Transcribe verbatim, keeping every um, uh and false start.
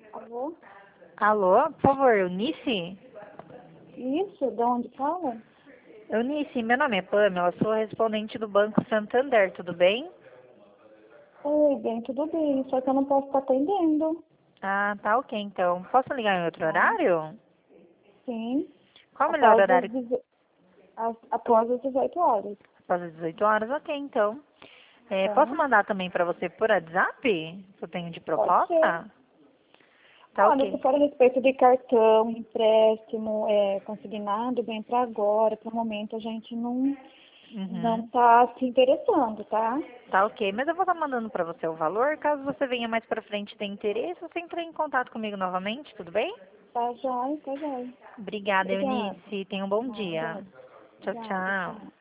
Alô? Alô, por favor, Eunice? Isso, de onde fala? Eunice, meu nome é Pamela, sou respondente do Banco Santander, tudo bem? Oi, bem, tudo bem, só que eu não posso estar atendendo, Ah, tá ok então. Posso ligar em outro tá? horário? Sim, Qual o melhor após as, horário? deze- as, após as dezoito horas, Após as dezoito horas? Ok, então. É, posso tá? mandar também para você por WhatsApp? Que eu tenho de Pode ser. proposta? Tá Olha, se ok. for a respeito de cartão, empréstimo, é, consignado, bem para agora, para o momento a gente não não Uhum. está se interessando, tá? Tá ok, mas eu vou estar mandando para você o valor. Caso você venha mais para frente e tenha interesse, você entra em contato comigo novamente, tudo bem? Tá jóia, tá jóia. Obrigada, Obrigada. Eunice. Tenha um bom dia. Nada. Tchau, Obrigada, tchau. tchau.